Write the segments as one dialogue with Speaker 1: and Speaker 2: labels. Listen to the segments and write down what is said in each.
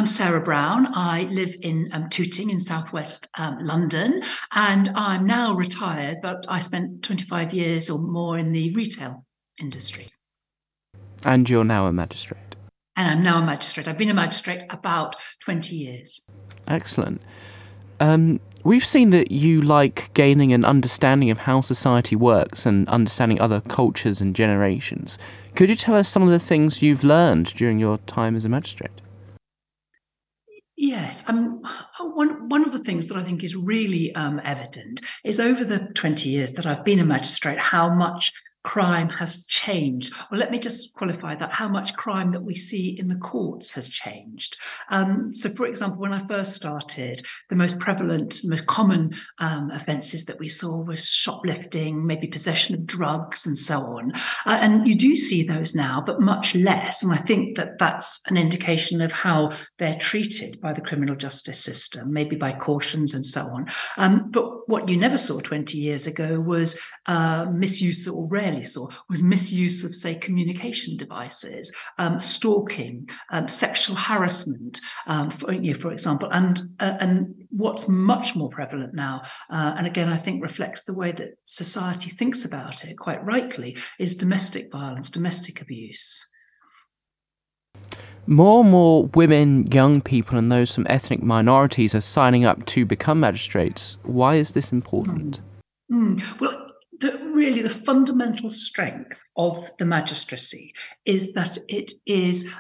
Speaker 1: I'm Sarah Brown. I live in Tooting in southwest London, and I'm now retired, but I spent 25 years or more in the retail industry.
Speaker 2: And you're now a magistrate.
Speaker 1: And I'm now a magistrate. I've been a magistrate about 20 years.
Speaker 2: Excellent. We've seen that you like gaining an understanding of how society works and understanding other cultures and generations. Could you tell us some of the things you've learned during your time as a magistrate?
Speaker 1: Yes, one of the things that I think is really evident is over the 20 years that I've been a magistrate, how much crime has changed. Well, let me just qualify that, how much crime that we see in the courts has changed. So, for example, when I first started, the most prevalent, most common offences that we saw was shoplifting, maybe possession of drugs and so on. And you do see those now, but much less. And I think that that's an indication of how they're treated by the criminal justice system, maybe by cautions and so on. But what you never saw 20 years ago was misuse, or rarely saw, was misuse of, say, communication devices, stalking, sexual harassment, for example, and what's much more prevalent now, and again I think reflects the way that society thinks about it quite rightly, is domestic violence, domestic abuse.
Speaker 2: More and more women, young people and those from ethnic minorities are signing up to become magistrates. Why is this important?
Speaker 1: Well, really the fundamental strength of the magistracy is that it is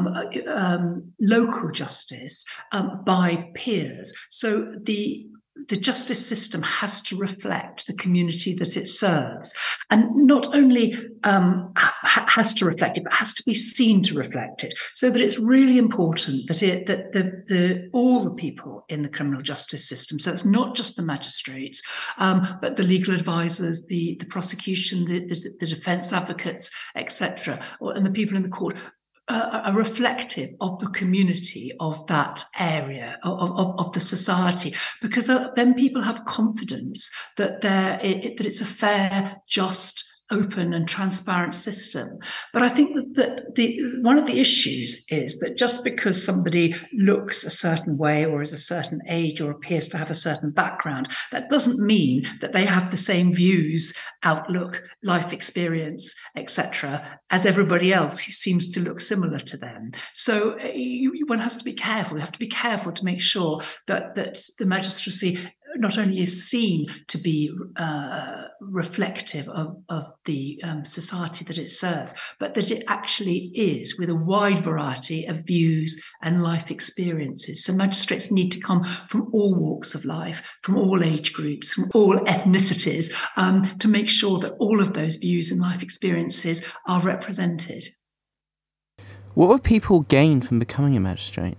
Speaker 1: local justice by peers. So the justice system has to reflect the community that it serves, and not only has to reflect it, but has to be seen to reflect it. So that it's really important that all the people in the criminal justice system, so it's not just the magistrates, but the legal advisors, the prosecution, the defence advocates, etc., and the people in the court, are reflective of the community of that area, of the society, because then people have confidence that it's a fair, just, open and transparent system. But I think that one of the issues is that just because somebody looks a certain way or is a certain age or appears to have a certain background, that doesn't mean that they have the same views, outlook, life experience, etc., as everybody else who seems to look similar to them. So one has to be careful. We have to be careful to make sure that the magistracy not only is seen to be reflective of the society that it serves, but that it actually is with a wide variety of views and life experiences. So magistrates need to come from all walks of life, from all age groups, from all ethnicities, to make sure that all of those views and life experiences are represented.
Speaker 2: What would people gain from becoming a magistrate?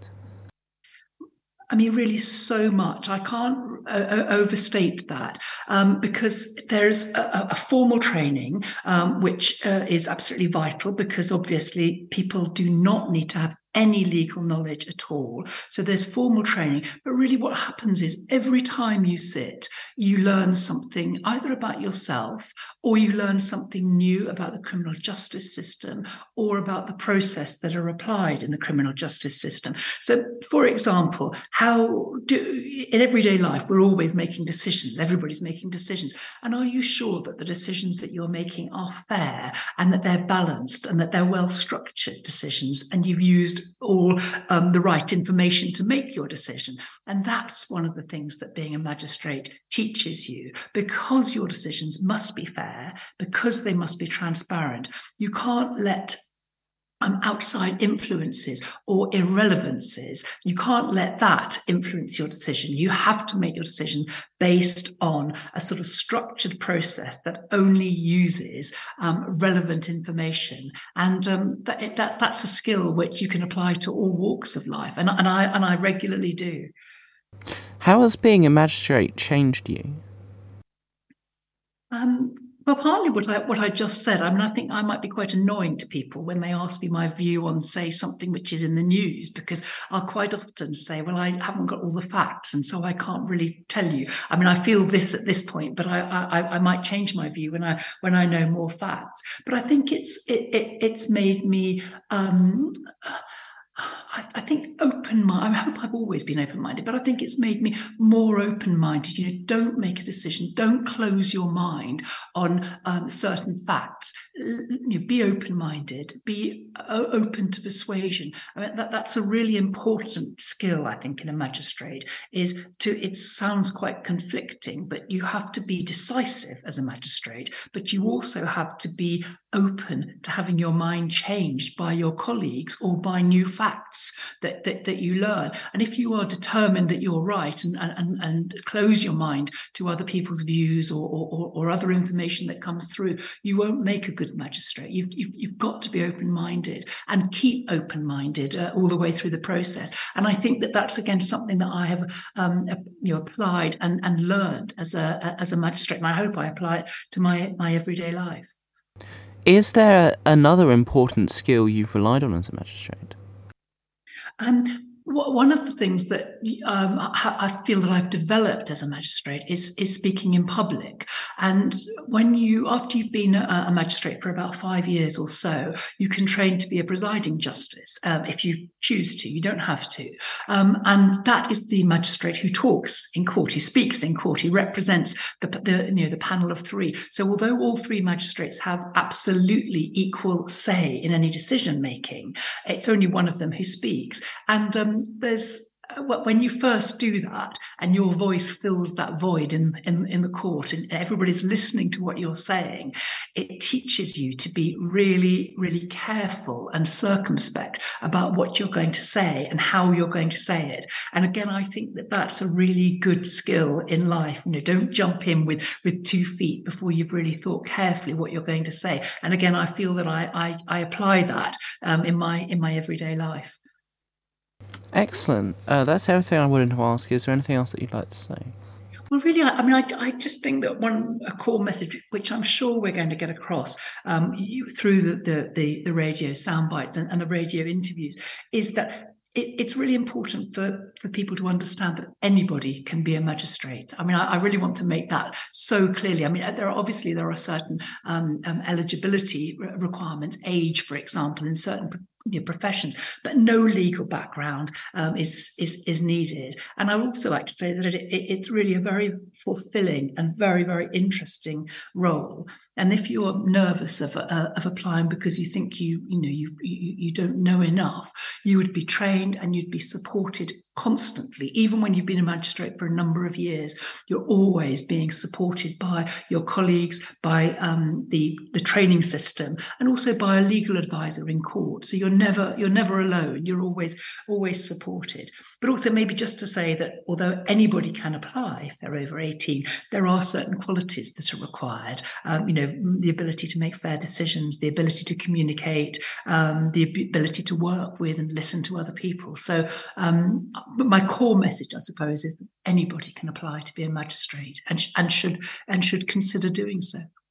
Speaker 1: I mean, really so much. I can't overstate that, because there's a formal training, which is absolutely vital, because obviously people do not need to have any legal knowledge at all. So there's formal training, but really what happens is every time you sit, you learn something either about yourself, or you learn something new about the criminal justice system, or about the process that are applied in the criminal justice system. So, for example, in everyday life, we're always making decisions. Everybody's making decisions. And are you sure that the decisions that you're making are fair, and that they're balanced, and that they're well-structured decisions, and you've used all the right information to make your decision? And that's one of the things that being a magistrate teaches you, because your decisions must be fair, because they must be transparent. You can't let outside influences or irrelevances, you can't let that influence your decision. You have to make your decision based on a sort of structured process that only uses relevant information. And that's a skill which you can apply to all walks of life. And I regularly do.
Speaker 2: How has being a magistrate changed you?
Speaker 1: Well, partly what I just said. I mean, I think I might be quite annoying to people when they ask me my view on, say, something which is in the news, because I'll quite often say, well, I haven't got all the facts, and so I can't really tell you. I mean, I feel this at this point, but I might change my view when I know more facts. But I think it's made me I think open mind. I hope I've always been open minded, but I think it's made me more open minded. Don't make a decision. Don't close your mind on certain facts. Be open minded. Be open to persuasion. I mean, that's a really important skill, I think, in a magistrate. It sounds quite conflicting, but you have to be decisive as a magistrate, but you also have to be open to having your mind changed by your colleagues or by new facts that you learn. And if you are determined that you're right and close your mind to other people's views or other information that comes through, you won't make a good magistrate. You've got to be open-minded and keep open-minded all the way through the process. And I think that's again something that I have applied and learned as a magistrate, and I hope I apply it to my everyday life.
Speaker 2: Is there another important skill you've relied on as a magistrate?
Speaker 1: One of the things that I feel that I've developed as a magistrate is speaking in public. And after you've been a magistrate for about 5 years or so, you can train to be a presiding justice if you choose to. You don't have to. And that is the magistrate who talks in court, who speaks in court, who represents the panel of three. So although all three magistrates have absolutely equal say in any decision making, it's only one of them who speaks. And when you first do that and your voice fills that void in the court and everybody's listening to what you're saying, it teaches you to be really, really careful and circumspect about what you're going to say and how you're going to say it. And again, I think that's a really good skill in life. Don't jump in with 2 feet before you've really thought carefully what you're going to say. And again, I feel that I apply that in my everyday life.
Speaker 2: Excellent. That's everything I wanted to ask. Is there anything else that you'd like to say?
Speaker 1: Well, really, I just think that a core message, which I'm sure we're going to get across through the radio sound bites and the radio interviews, is that it's really important for people to understand that anybody can be a magistrate. I mean, I really want to make that so clearly. I mean, there are certain eligibility requirements, age, for example, in certain professions, but no legal background is needed. And I would also like to say that it's really a very fulfilling and very, very interesting role. And if you're nervous of applying because you think you don't know enough, you would be trained and you'd be supported constantly. Even when you've been a magistrate for a number of years, you're always being supported by your colleagues, by the training system, and also by a legal advisor in court. So you're never alone. You're always supported. But also maybe just to say that although anybody can apply if they're over 18, there are certain qualities that are required. The ability to make fair decisions, the ability to communicate, the ability to work with and listen to other people. So but my core message, I suppose, is that anybody can apply to be a magistrate and should consider doing so.